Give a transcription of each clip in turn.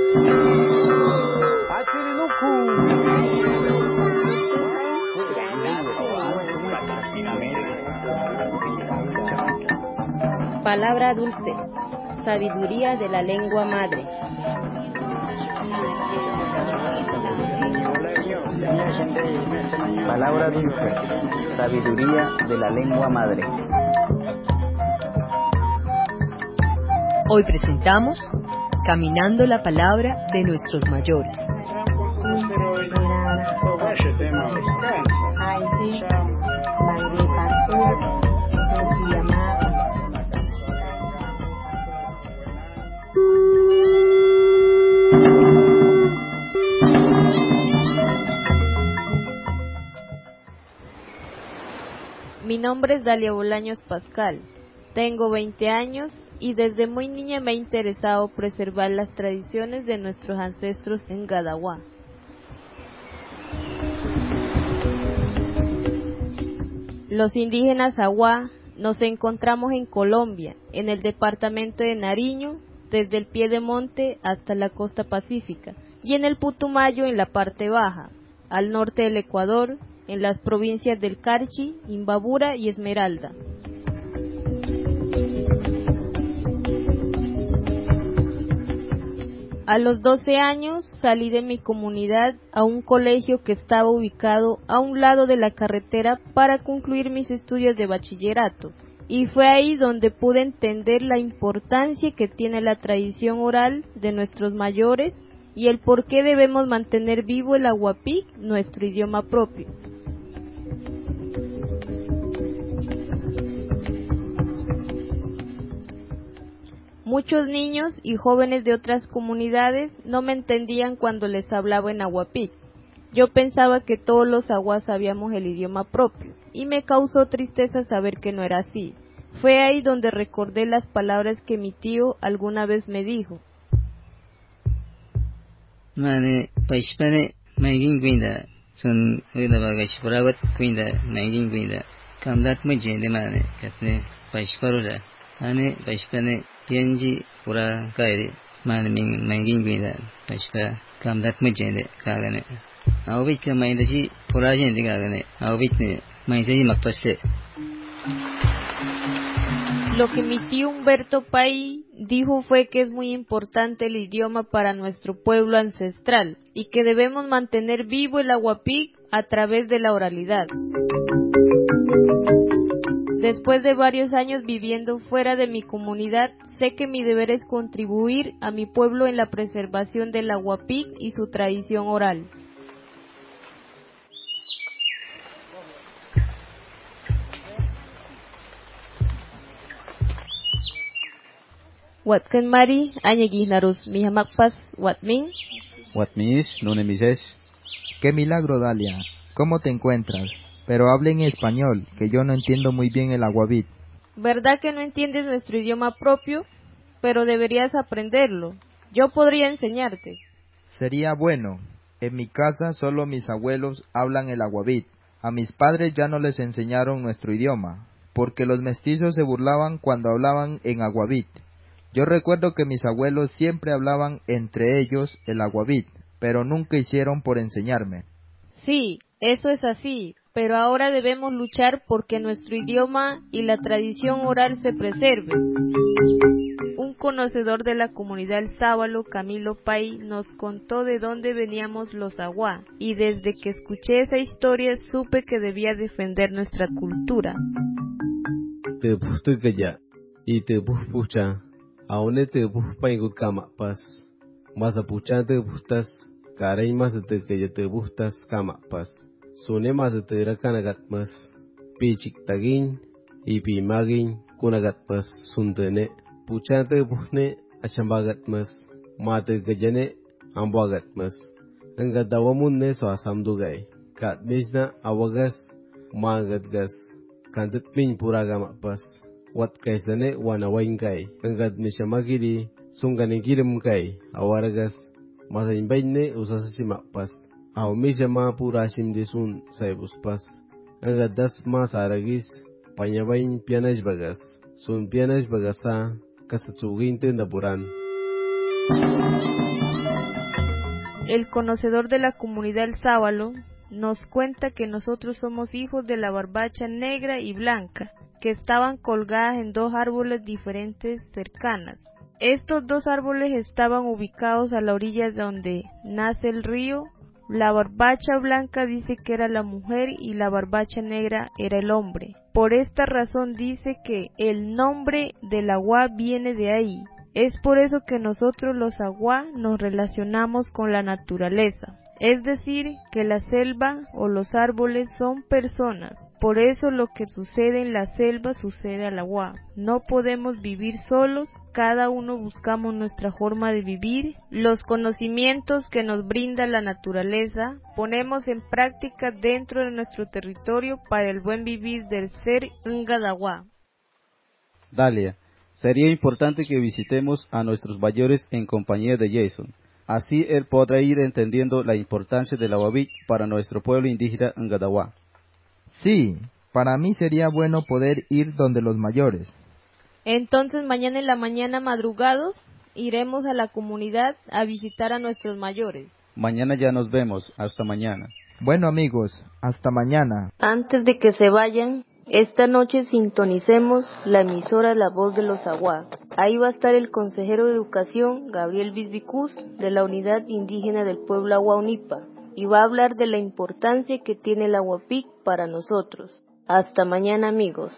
Palabra dulce, sabiduría de la lengua madre. Palabra dulce, sabiduría de la lengua madre. Hoy presentamos Caminando la palabra de nuestros mayores. Mi nombre es Dalia Bolaños Pascal, tengo 20 años y desde muy niña me ha interesado preservar las tradiciones de nuestros ancestros en Gadawa. Los indígenas Awa nos encontramos en Colombia, en el departamento de Nariño, desde el pie de monte hasta la costa pacífica, y en el Putumayo en la parte baja, al norte del Ecuador, en las provincias del Carchi, Imbabura y Esmeralda. A los 12 años salí de mi comunidad a un colegio que estaba ubicado a un lado de la carretera para concluir mis estudios de bachillerato, y fue ahí donde pude entender la importancia que tiene la tradición oral de nuestros mayores y el por qué debemos mantener vivo el aguapic, nuestro idioma propio. Muchos niños y jóvenes de otras comunidades no me entendían cuando les hablaba en aguapic. Yo pensaba que todos los aguas sabíamos el idioma propio, y me causó tristeza saber que no era así. Fue ahí donde recordé las palabras que mi tío alguna vez me dijo. Mane paishpane maigin guinda son uida bagash puragot guinda maigin guinda kamdat mujende mane katne paishparula ane paishpane tianji pura kairi mane maigin guinda paishpa kamdat mujende kagane awit ka mainda si pura jende kagane awit ne mainda si makpaste. Lo que mi tío Humberto Pay dijo fue que es muy importante el idioma para nuestro pueblo ancestral y que debemos mantener vivo el aguapic a través de la oralidad. Después de varios años viviendo fuera de mi comunidad, sé que mi deber es contribuir a mi pueblo en la preservación del aguapic y su tradición oral. Watken Mari, Añeguisnarus, Mijamakpas, Watmin. Watmis, Nunemises. ¡Qué milagro, Dalia! ¿Cómo te encuentras? Pero hable en español, que yo no entiendo muy bien el aguavit. ¿Verdad que no entiendes nuestro idioma propio? Pero deberías aprenderlo. Yo podría enseñarte. Sería bueno. En mi casa solo mis abuelos hablan el aguavit. A mis padres ya no les enseñaron nuestro idioma, porque los mestizos se burlaban cuando hablaban en aguavit. Yo recuerdo que mis abuelos siempre hablaban entre ellos el aguavit, pero nunca hicieron por enseñarme. Sí, eso es así, pero ahora debemos luchar porque nuestro idioma y la tradición oral se preserven. Un conocedor de la comunidad El Sábalo, Camilo Pay, nos contó de dónde veníamos los aguá, y desde que escuché esa historia supe que debía defender nuestra cultura. Aune te paingut kama pas masa puchan te bustas karey mas te que te bustas kama pas sune mas te rakanagat mas pichik tagin y pimagin kunagat pas suntene puchan te busne achambagat mas mate gajane ambagat mas enga dawamunne so asamdugai kat misna awagas magat gas kantet min puragama pas wat kaisane wana waingai engad mishamagiri sungane girim kai awaragas masa imbaine usasachi mapas aw mishama purashim disun saibus pas engad das mas aragis panyabain pianaj bagas sun pianaj bagasa kasatsugin te naburan. el conocedor de la comunidad El Sábalo, nos cuenta que nosotros somos hijos de la barbacha negra y blanca, que estaban colgadas en 2 árboles diferentes cercanas. Estos 2 árboles estaban ubicados a la orilla donde nace el río. La barbacha blanca dice que era la mujer y la barbacha negra era el hombre. Por esta razón dice que el nombre del agua viene de ahí. Es por eso que nosotros los agua nos relacionamos con la naturaleza. Es decir, que la selva o los árboles son personas. Por eso lo que sucede en la selva sucede al agua. No podemos vivir solos, cada uno buscamos nuestra forma de vivir. Los conocimientos que nos brinda la naturaleza ponemos en práctica dentro de nuestro territorio para el buen vivir del ser Ngadawa. Dalia, sería importante que visitemos a nuestros mayores en compañía de Jason. Así él podrá ir entendiendo la importancia del Awabit para nuestro pueblo indígena Ngadawa. Sí, para mí sería bueno poder ir donde los mayores. Entonces mañana en la mañana madrugados iremos a la comunidad a visitar a nuestros mayores. Mañana ya nos vemos, hasta mañana. Bueno amigos, hasta mañana. Antes de que se vayan, esta noche sintonicemos la emisora La Voz de los Aguá. Ahí va a estar el consejero de Educación, Gabriel Bisbicús, de la Unidad Indígena del Pueblo Aguaunipa, y va a hablar de la importancia que tiene el Aguapic para nosotros. Hasta mañana amigos.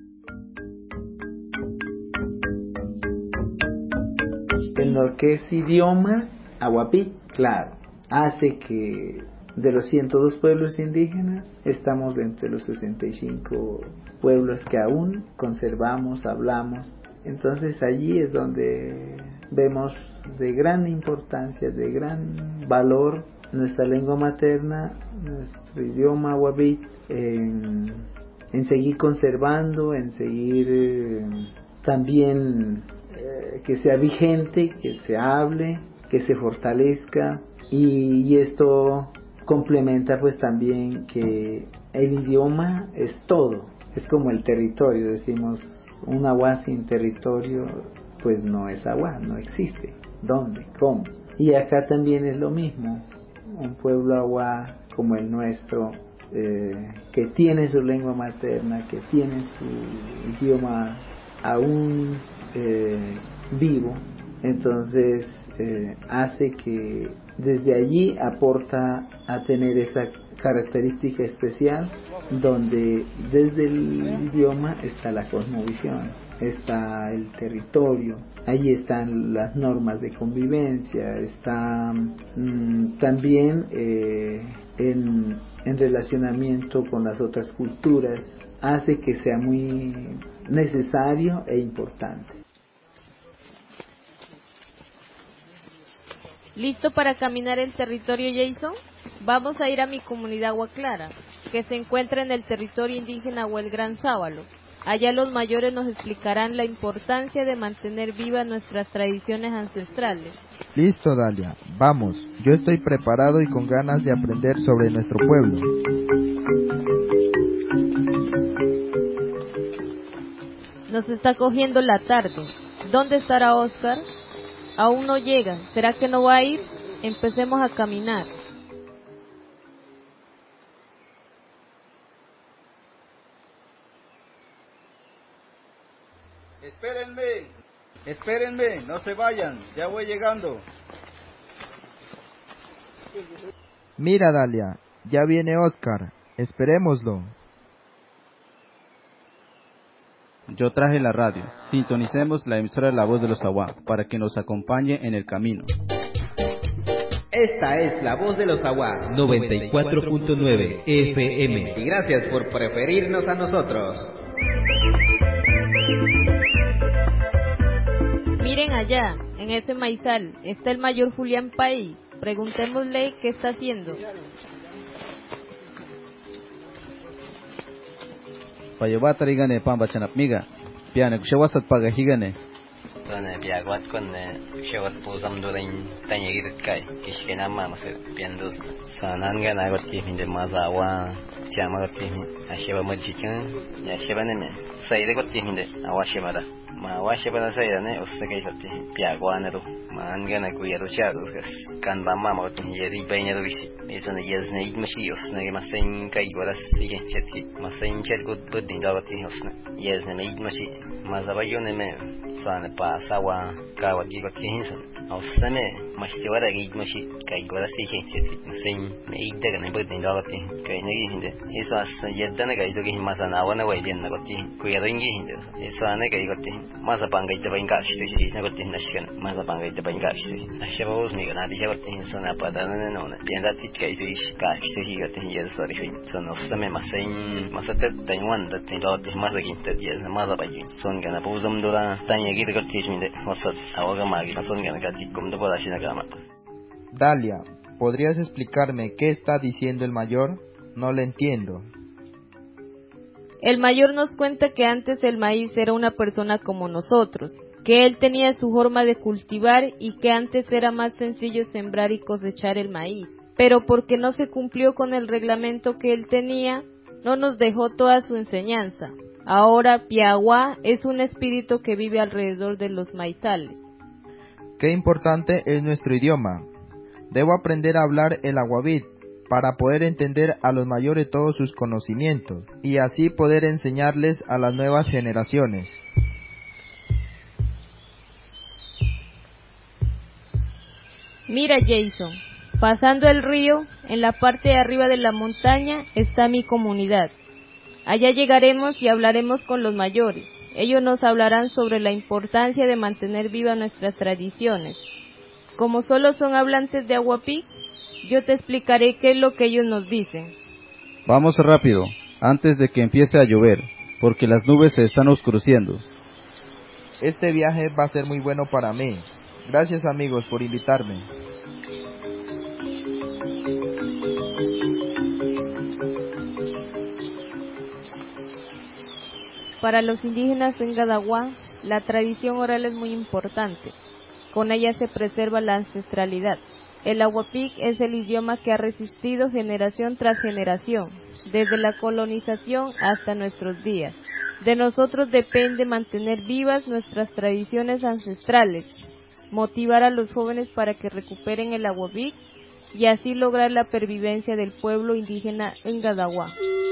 En lo que es idioma, Aguapic, claro, hace que de los 102 pueblos indígenas, estamos entre los 65 pueblos que aún conservamos, hablamos. Entonces allí es donde vemos de gran importancia, de gran valor nuestra lengua materna, nuestro idioma Aguapic, en seguir conservando, en seguir también que sea vigente, que se hable, que se fortalezca, y esto complementa pues también que el idioma es todo, es como el territorio, decimos un agua sin territorio pues no es agua, no existe. ¿Dónde? ¿Cómo? Y acá también es lo mismo, un pueblo agua como el nuestro, que tiene su lengua materna, que tiene su idioma aún vivo, entonces hace que desde allí aporta a tener esa característica especial, donde desde el idioma está la cosmovisión, está el territorio, allí están las normas de convivencia, está también en relacionamiento con las otras culturas, hace que sea muy necesario e importante. ¿Listo para caminar el territorio, Jason? Vamos a ir a mi comunidad Agua Clara, que se encuentra en el territorio indígena o el Gran Sábalo. Allá los mayores nos explicarán la importancia de mantener vivas nuestras tradiciones ancestrales. Listo, Dalia, vamos. Yo estoy preparado y con ganas de aprender sobre nuestro pueblo. Nos está cogiendo la tarde. ¿Dónde estará Oscar? Aún no llega. ¿Será que no va a ir? Empecemos a caminar. Espérenme, no se vayan, ya voy llegando. Mira, Dalia, ya viene Oscar, esperémoslo. Yo traje la radio, sintonicemos la emisora La Voz de los Aguá, para que nos acompañe en el camino. Esta es La Voz de los Aguá, 94.9 FM. Y gracias por preferirnos a nosotros. Miren allá, en ese maizal, está el mayor Julián País. Preguntémosle qué está haciendo. Payobata rigane pamba chanapmiga, piane kushawasat pagahigane. Suana piaguat con shewat pusam during tanyagir kai kishkena mama se piandos sanan gana gotti minde mazawa chama gotti asheba majikan ya sheba ne sai de gotti minde awa sheba da ma wa sheba da sai ne usta kai gotti piaguana do man gana ku yaro chados gas kan ba mama gotti yeri bayna do bisi isana yezne idmashi usna masen kai goras sige chetki masen chet god budin da gotti usna yezne idmashi mazabayone me sana pasawa kawa gigo tihinsan ausame mashtiwara gidmashi kai gora sige cheti sen me iddaga ne budin dagati kai negi hinde eso as yeddana kai dogi masana wana wai den nagoti ku yaringi hinde eso ane kai goti masa bangai de bainga shti nagoti nashkan masa bangai de bainga shti ashabos mi gana di goti sana padana ne no pienda tit kai di ka shti goti yer sori hin son ausame masen masate taiwan da tin dagati masa ginta di masa bayin son gana buzum dura tanyagi de goti minde wasat awaga magi son gana gati kumdo podashina gama. Dalia, ¿podrías explicarme qué está diciendo el mayor? No le entiendo. El mayor nos cuenta que antes el maíz era una persona como nosotros, que él tenía su forma de cultivar y que antes era más sencillo sembrar y cosechar el maíz, pero porque no se cumplió con el reglamento que él tenía, no nos dejó toda su enseñanza. Ahora Piagua es un espíritu que vive alrededor de los maizales. Qué importante es nuestro idioma. Debo aprender a hablar el aguavit para poder entender a los mayores todos sus conocimientos y así poder enseñarles a las nuevas generaciones. Mira, Jason, pasando el río, en la parte de arriba de la montaña está mi comunidad. Allá llegaremos y hablaremos con los mayores. Ellos nos hablarán sobre la importancia de mantener vivas nuestras tradiciones. Como solo son hablantes de Aguapic, yo te explicaré qué es lo que ellos nos dicen. Vamos rápido, antes de que empiece a llover, porque las nubes se están oscureciendo. Este viaje va a ser muy bueno para mí. Gracias amigos por invitarme. Para los indígenas en Gadaguá, la tradición oral es muy importante. Con ella se preserva la ancestralidad. El aguapic es el idioma que ha resistido generación tras generación, desde la colonización hasta nuestros días. De nosotros depende mantener vivas nuestras tradiciones ancestrales, motivar a los jóvenes para que recuperen el aguapic y así lograr la pervivencia del pueblo indígena en Gadaguá.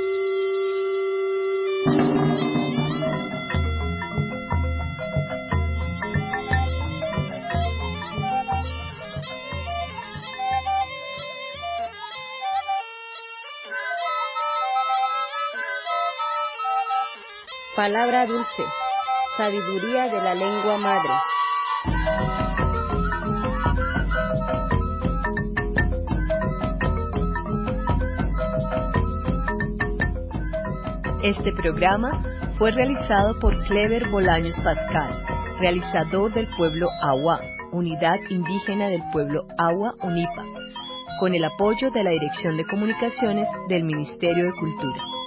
Palabra dulce, sabiduría de la lengua madre. Este programa fue realizado por Clever Bolaños Pascal, realizador del pueblo Agua, Unidad Indígena del Pueblo Agua UNIPA, con el apoyo de la Dirección de Comunicaciones del Ministerio de Cultura.